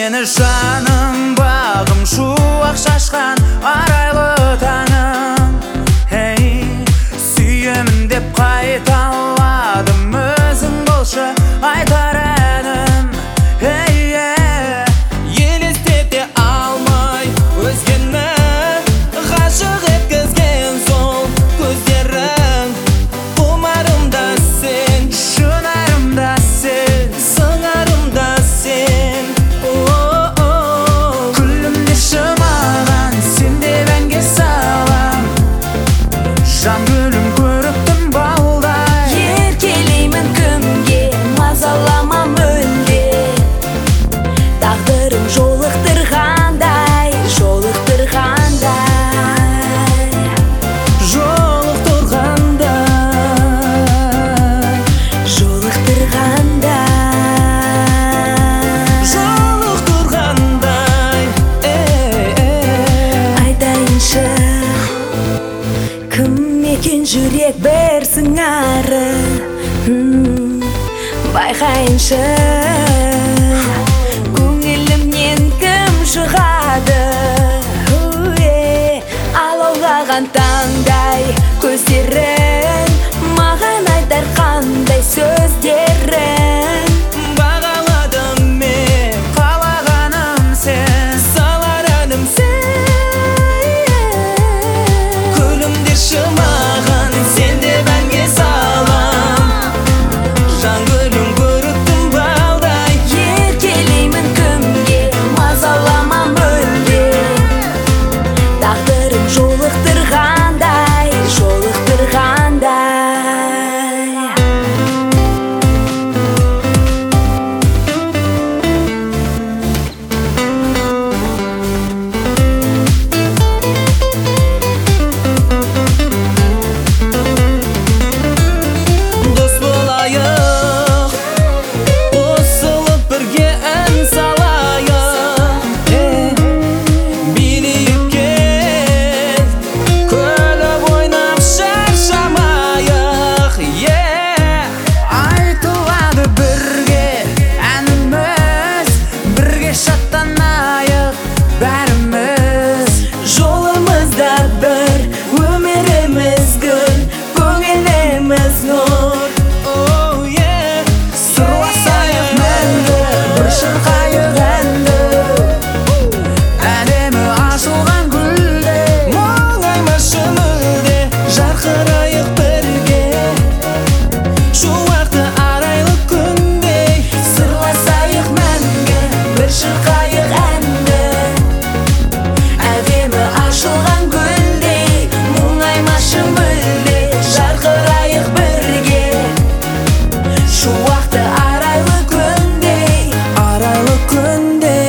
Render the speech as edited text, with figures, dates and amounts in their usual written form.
мені жаным, бағым шуақ шашқан арайлы таңым. Сүйемін деп қайта аладым, өзің болшы айтар әнім. Елестете алмай өзгені ғашық еткізген сол көздерің. Құмарымда сен, Шынарымда сен, сыңарымда сен. күлімдеші маған, сен деп әнге салам. Жан гүлім көріктім балдай, Еркелеймін кімге, мазалама мүлде. Тағдырым жолықтырғандай, жолықтырғандай. Айтайыншы, кім екен жүрек бір сыңары? Байқайыншы, көңілімнен кім шығады? Алаулаған таңдай көздерің, маған айтар қандай сөздерің. Бағаладым мен, қалағаным сен, салар әнім сен. Күлімдеші маған, сен деп әнге салам. Жан гүлім көріктім балдай, Еркелеймін кімге, мазалама мүлде. Тағдырым жолықтырғандай, жолықтырғандай. дос болайық, қосылып бірге ән салайық. Билейік кел, күліп ойнап шаршамайық. айтылады бірге әніміз, бірге шаттанайық бәріміз. Жолымызда бір, өміріміз гүл, көңіліміз нұр. Сырласайық мәңгі, бір шырқайық әнді, әдемі ашылған гүлдей. Мұңаймашы мүлде, жарқырайық бірге, шуақты арайлы күндей. Сырласайық мәңгі, бір шырқайық әнді, әдемі ашылған гүлдей. Мұңаймашы мүлде, жарқырайық бірге, шуақты арайлы күндей. Арайлы күндей.